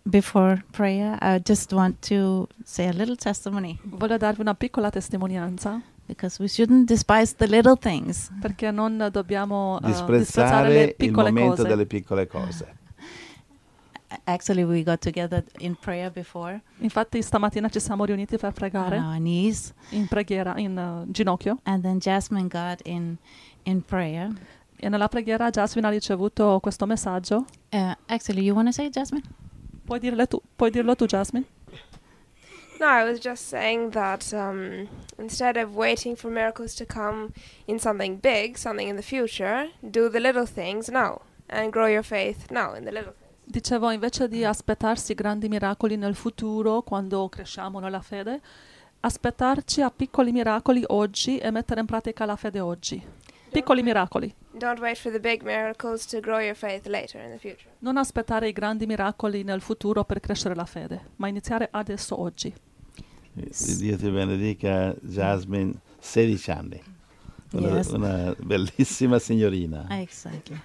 before prayer, I just want to say a little testimony Voglio darvi una piccola testimonianza, because we shouldn't despise the little things. perché non dobbiamo disprezzare le Disprezzare il piccole momento cose. delle piccole cose. Actually, we got together in prayer before Infatti stamattina ci siamo riuniti per on pregare our knees, in preghiera, in ginocchio, and then Jasmine got in prayer. e nella preghiera Jasmine ha ricevuto questo messaggio. Actually, you want to say it, Jasmine? Puoi dirlo tu, Jasmine? No, I was just saying that instead of waiting for miracles to come in something big, something in the future, do the little things now and grow your faith now in the little things. Dicevo, invece di aspettarsi grandi miracoli nel futuro, quando cresciamo nella fede, aspettarci a piccoli miracoli oggi e mettere in pratica la fede oggi. Piccoli miracoli. Don't wait for the big miracles to grow your faith later in the future. Non aspettare i grandi miracoli nel futuro per crescere la fede, ma iniziare adesso, oggi. Dio ti benedica, Jasmine, 16 anni. Yes. Una bellissima signorina. Exactly.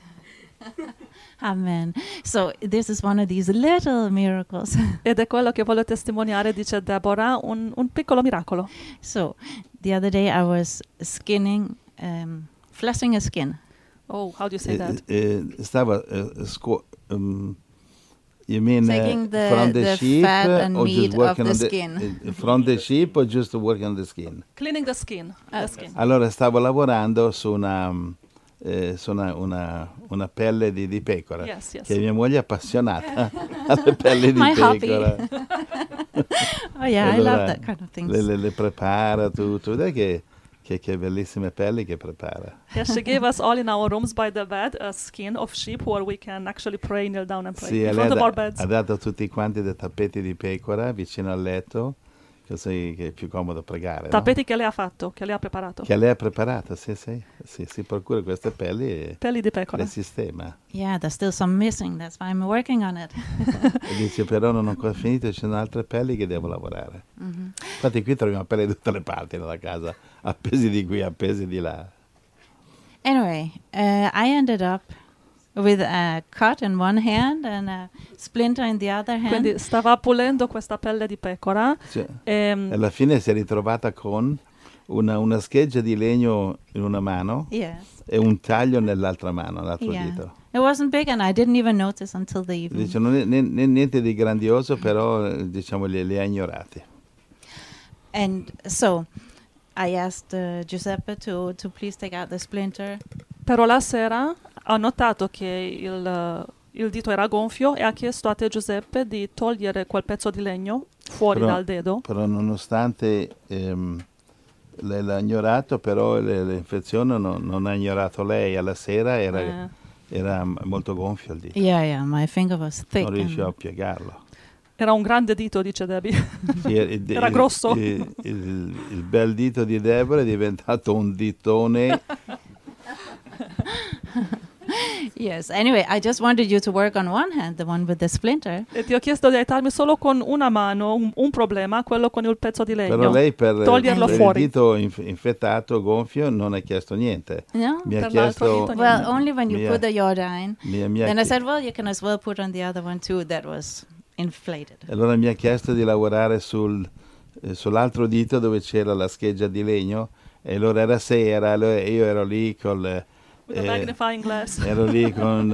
Amen. So this is one of these little miracles. Ed è quello che voglio testimoniare, dice Deborah, un piccolo miracolo. So the other day I was fleshing a skin. Oh, how do you say that? Stava you mean Taking from the the sheep fat and or meat just of working the on skin. from the sheep or just working on the skin? Cleaning the skin. The skin. Allora stavo lavorando su una pelle di pecora, Yes, yes. che mia moglie è appassionata alle pelli di My hobby. pecora. Oh yeah, E I love allora that kind of things. le prepara tutto, vedete che bellissime pelli che prepara. Yes, she gave us all in our rooms by the bed a skin of sheep where we can actually pray, kneel down and pray Sì, in lei front of our beds. ha dato tutti quanti dei tappeti di pecora vicino al letto, così che è più comodo pregare. No? Tappeti che lei ha fatto, che lei ha preparato. Che lei ha preparato, sì, si procura queste pelli e Pelli di pecora. le sistema. Yeah, there's still some missing. That's why I'm working on it. E dice, però non ho ancora finito, ci sono altre pelli che devo lavorare. Infatti qui troviamo pelli da tutte le parti nella casa, appesi di qui, appesi di là. Anyway, I ended up with a cut in one hand and a splinter in the other hand. Quindi stava pulendo questa pelle di pecora. Cioè, alla fine si è ritrovata con una scheggia di legno in una mano Yes. e un taglio nell'altra mano, l'altro Yeah. dito. It wasn't big and I didn't even notice until the evening. Dice, non è niente di grandioso, però diciamo li ha ignorati. And so I asked Giuseppe to please take out the splinter. Però la sera ha notato che il dito era gonfio e ha chiesto a te, Giuseppe, di togliere quel pezzo di legno fuori dal dedo. Però nonostante lei l'ha ignorato, però l'infezione non ha ignorato lei. Alla sera era molto gonfio il dito. Yeah, my finger was thick. Non riuscivo a and- piegarlo. Era un grande dito, dice Debbie. Sì, Era grosso. Il bel dito di Deborah è diventato un ditone. Yes. Anyway, I just wanted you to work on one hand, the one with the splinter. E ti ho chiesto di aiutarmi solo con una mano, un problema, quello con il pezzo di legno. Però lei per Toglierlo il fuori. dito infettato, gonfio, non ha chiesto niente. No? Mi ha Per l'altro chiesto... dito Well, only when you Mi ha- put the iodine. mi ha Then I chie- said, well, you can as well put on the other one too. That was inflated. Allora mi ha chiesto di lavorare sull'altro dito dove c'era la scheggia di legno e allora era sera, allora io ero lì With a magnifying glass. ero lì con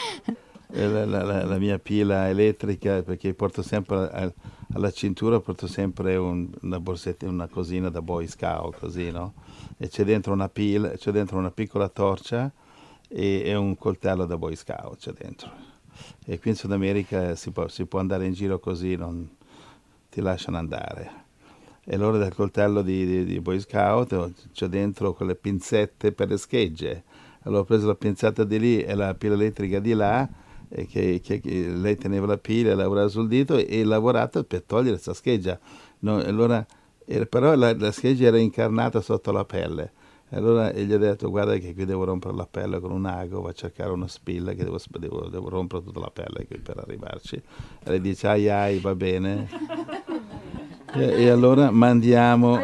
la mia pila elettrica, perché porto sempre alla cintura porto sempre una borsetta, una cosina da Boy Scout, così, no? E c'è dentro una pila, c'è dentro una piccola torcia e un coltello da Boy Scout c'è dentro. E qui in Sud America si può andare in giro così, non ti lasciano andare. E allora dal coltello di Boy Scout c'è dentro quelle pinzette per le schegge. Allora ho preso la pinzetta di lì e la pila elettrica di là, e che lei teneva la pila e lavorava sul dito e lavorato per togliere questa scheggia. No, allora, però la scheggia era incarnata sotto la pelle. E allora gli ho detto, guarda che qui devo rompere la pelle con un ago, va a cercare una spilla che devo rompere tutta la pelle qui per arrivarci. E lei dice, ai, va bene. E allora mandiamo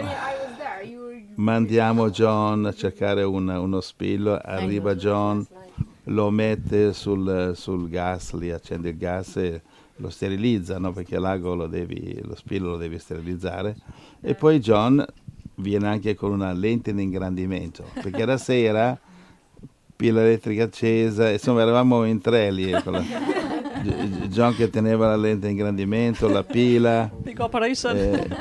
John a cercare uno spillo, arriva John, lo mette sul gas, lì accende il gas e lo sterilizzano, perché l'ago lo spillo lo devi sterilizzare. E poi John viene anche con una lente di ingrandimento, perché la sera, pila elettrica accesa, insomma eravamo in 3 lì, con John che teneva la lente di ingrandimento, la pila, Big operation.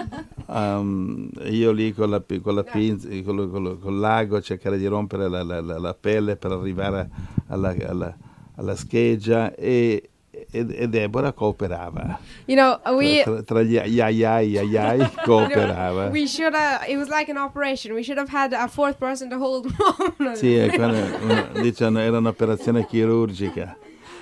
io lì con la pinza, con l'ago a cercare di rompere la pelle per arrivare alla scheggia, e Deborah cooperava. You know, Tra gli ai cooperava. we should have. It was like an operation. We should have had a 4th person to hold one. Sì, diciamo, era un'operazione chirurgica.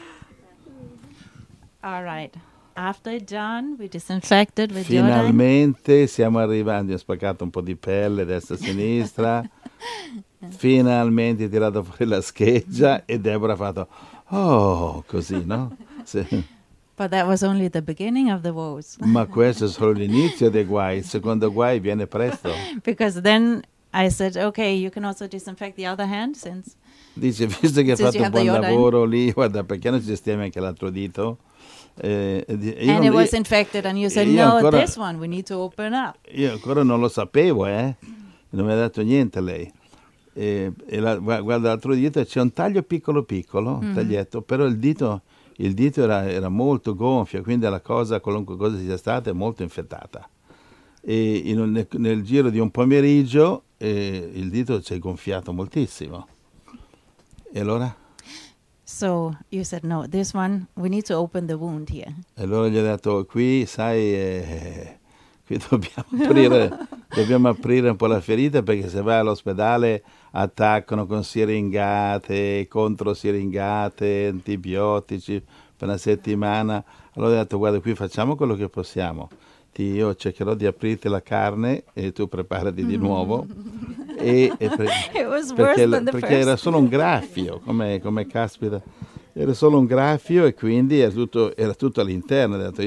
All right. After John, we disinfected with Jordan. Finalmente siamo arrivati, ho spaccato un po' di pelle destra e sinistra, finalmente tirato fuori la scheggia, e Deborah ha fatto, oh, così, no? Sì. But that was only the beginning of the woes. Ma questo è solo l'inizio dei guai, il secondo guai viene presto. Because then I said, okay, you can also disinfect the other hand, since Dice, visto che hai Since fatto you un have the buon Jordan. lavoro lì, guarda, perché non ci stiamo anche l'altro dito? and it was infected, and you said, io no, ancora- this one we need to open up. Io ancora non lo sapevo, non mi ha detto niente lei. Guarda l'altro dito, c'è un taglio piccolo, un taglietto, però il dito era molto gonfio, quindi la cosa, qualunque cosa sia stata, è molto infettata. E nel giro di un pomeriggio il dito si è gonfiato moltissimo. E allora? So you said, no, this one, we need to open the wound here. E allora gli ho detto, qui sai, qui dobbiamo aprire un po' la ferita, perché se vai all'ospedale attaccano con siringate, controsiringate, antibiotici per 1 settimana. Allora ho detto, guarda, qui facciamo quello che possiamo. Io cercherò di aprirti la carne e tu preparati di nuovo. It was worse than the perché first. era solo un graffio, come caspita, era solo un graffio, e quindi era tutto all'interno. Ho detto,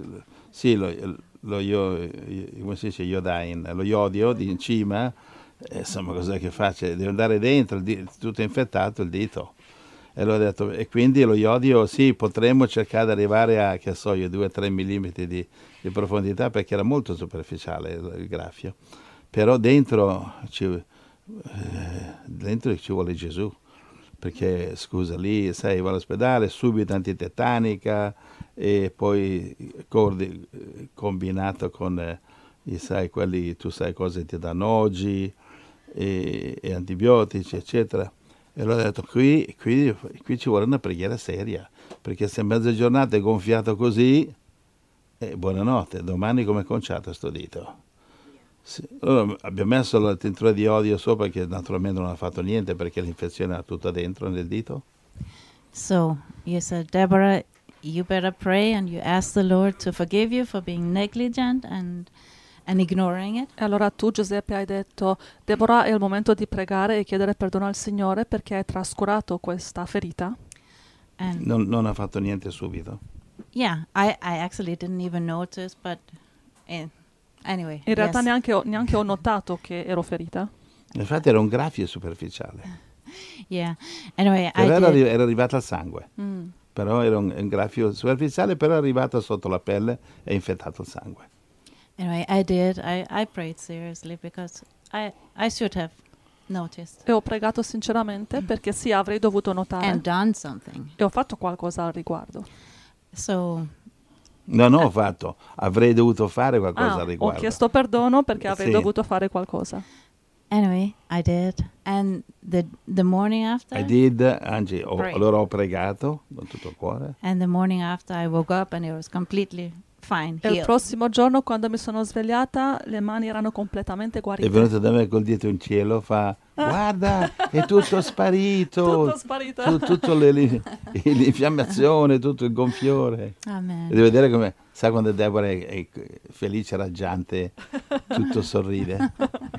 come si dice, iodine, lo iodio di in cima, insomma, cos'è che faccio? Devo andare dentro, tutto infettato il dito. E allora ho detto, e quindi lo iodio, sì, potremmo cercare di arrivare a, che so io, 2-3 millimetri di profondità, perché era molto superficiale il graffio. Però dentro ci vuole Gesù, perché scusa, lì sai, va all'ospedale, subito antitetanica, e poi combinato con sai, quelli, tu sai cosa ti danno oggi, e antibiotici, eccetera. E allora ho detto, qui ci vuole una preghiera seria, perché se mezza giornata è gonfiato così, buonanotte, domani come è conciato sto dito. Sì. Allora abbiamo messo la tintura di iodio sopra, che naturalmente non ha fatto niente, perché l'infezione era tutta dentro nel dito. So you said, Deborah, you better pray and you ask the Lord to forgive you for being negligent and ignoring it. E allora tu, Giuseppe, hai detto, Deborah, è il momento di pregare e chiedere perdono al Signore perché hai trascurato questa ferita. And Non ha fatto niente subito. yeah, I actually didn't even notice, but anyway. In realtà yes. neanche ho notato che ero ferita. Infatti era un graffio superficiale, Yeah. Anyway, però I did. era arrivato al sangue. Però era un graffio superficiale, però è arrivato sotto la pelle e infettato il sangue. Anyway, I did. I prayed seriously because I should have noticed E ho pregato sinceramente perché sì, avrei dovuto notare. and done something. E ho fatto qualcosa al riguardo. So Ho fatto, avrei dovuto fare qualcosa al Ho riguardo. chiesto perdono perché avrei Sì. dovuto fare qualcosa. anyway, I did. And the morning after, I did, Angie, Pray. allora ho pregato con tutto il cuore. and the morning after, I woke up and it was completely fine. E il Healed. prossimo giorno, quando mi sono svegliata, le mani erano completamente È guarite. venuto da me col dito in cielo, fa, guarda, è tutto sparito. Tutto sparito. Tutto l'infiammazione, tutto il gonfiore. Amen. E devi vedere come, sai quando Deborah è felice, raggiante, tutto sorride.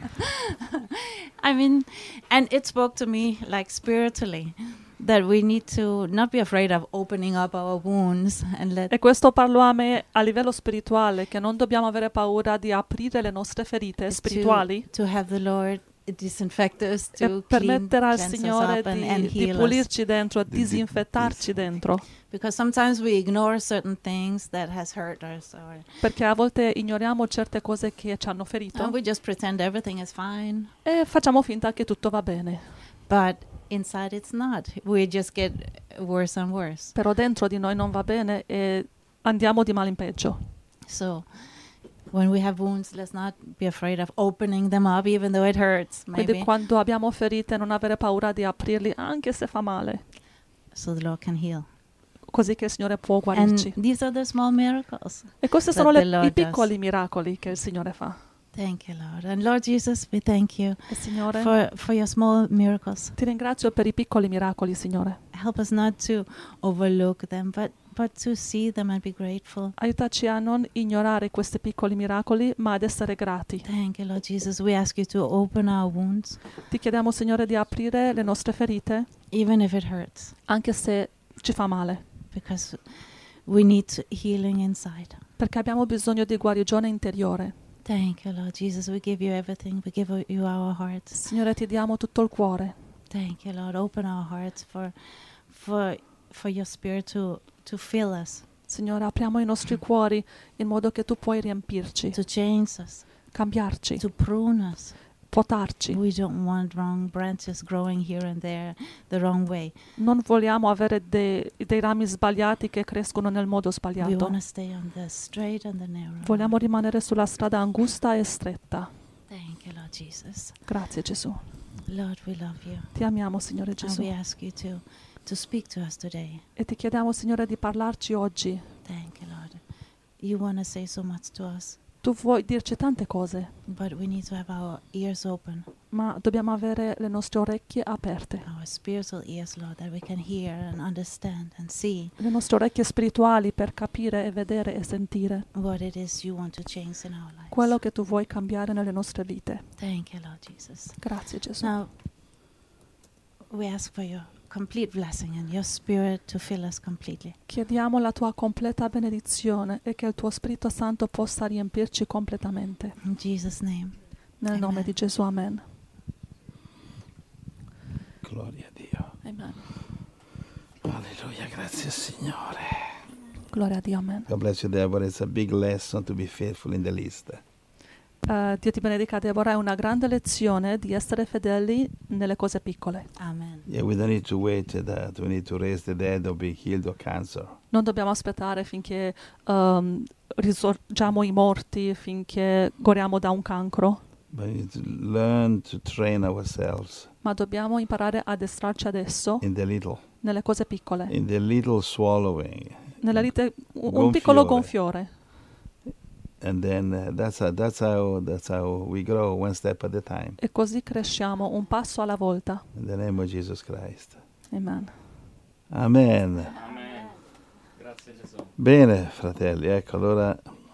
I mean, and it spoke to me like spiritually that we need to not be afraid of opening up our wounds and let E questo parlo a me a livello spirituale, che non dobbiamo avere paura di aprire le nostre ferite spirituali, to have the Lord disinfect us, e to permetterà al cleanse us Signore up and di heal us. pulirci dentro, Di- disinfettarci dentro, Because sometimes we ignore certain things that has hurt us, perché a volte ignoriamo certe cose che ci hanno ferito and we just pretend everything is fine. e facciamo finta che tutto va bene, But inside it's not. We just get worse and worse. però dentro di noi non va bene e andiamo di male in peggio. So when we have wounds, let's not be afraid of opening them up, even though it hurts, Quindi maybe, quando abbiamo ferite non avere paura di aprirli anche se fa male, so the Lord can heal. così che il Signore può And guarirci. these are the small miracles. E questi that sono the Lord i piccoli miracoli che il Signore fa. Thank you, Lord. And Lord Jesus, we thank you E Signore, for your small miracles. ti ringrazio per i piccoli miracoli, Signore. Help us not to overlook them, but to see them and be grateful. Aiutaci a non ignorare questi piccoli miracoli, ma ad essere grati. Thank you, Lord Jesus. We ask you to open our wounds, Ti chiediamo, Signore, di aprire le nostre ferite, even if it hurts, anche se ci fa male, because we need healing inside. perché abbiamo bisogno di guarigione interiore. Thank you, Lord Jesus. We give you everything. We give you our hearts. Signore, ti diamo tutto il cuore. Thank you, Lord. Open our hearts for your spirit to fill us, Signore, apriamo i nostri cuori in modo che tu puoi riempirci, to change us, cambiarci, to prune us. potarci. We don't want wrong branches growing here and there the wrong way. Non vogliamo avere dei rami sbagliati che crescono nel modo We sbagliato. want to stay on the straight and the narrow. Vogliamo rimanere sulla strada angusta e stretta. Thank you, Lord Jesus. Grazie, Gesù. Lord, we love you. Ti amiamo, Signore And Gesù. we ask you to speak to us today. E ti chiediamo, Signore, di parlarci oggi. Thank you, Lord. You want to say so much to us, Tu vuoi dirci tante cose, but we need to have our ears open, ma dobbiamo avere le nostre orecchie aperte. our spiritual ears, Lord, that we can hear and understand and see Le nostre orecchie spirituali per capire e vedere e sentire what it is you want to change in our lives. quello che tu vuoi cambiare nelle nostre vite. Thank you, Lord Jesus. Grazie, Gesù. Now, we ask for your complete blessing and your spirit to fill us completely. Chiediamo la tua completa benedizione e che il tuo Spirito Santo possa riempirci completamente. In Jesus' name. Nel Amen. nome di Gesù, amen. Gloria a Dio. Amen. Alleluia, grazie Signore. Gloria a Dio, amen. God bless you, Deborah. It's a big lesson to be faithful in the least. Dio ti benedica, Deborah. È una grande lezione di essere fedeli nelle cose piccole. Amen. Yeah, we don't need to wait that we need to raise the dead or be healed of cancer. Non dobbiamo aspettare finché risorgiamo i morti, finché guariamo da un cancro, But we need to learn to train ourselves ma dobbiamo imparare ad addestrarci adesso in the little, nelle cose piccole, in the little swallowing. un piccolo gonfiore. And then that's how we grow, one step at a time. E così cresciamo un passo alla volta. In the name of Jesus Christ. Amen. Amen. Amen. Grazie Gesù. Bene, fratelli, ecco, allora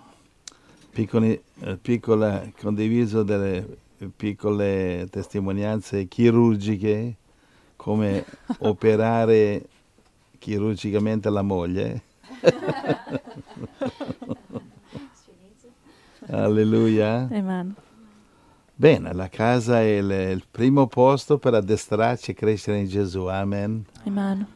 piccola condiviso delle piccole testimonianze chirurgiche, come operare chirurgicamente la moglie. Alleluia. Amen. Bene, la casa è il primo posto per addestrarci e crescere in Gesù. Amen. Amen.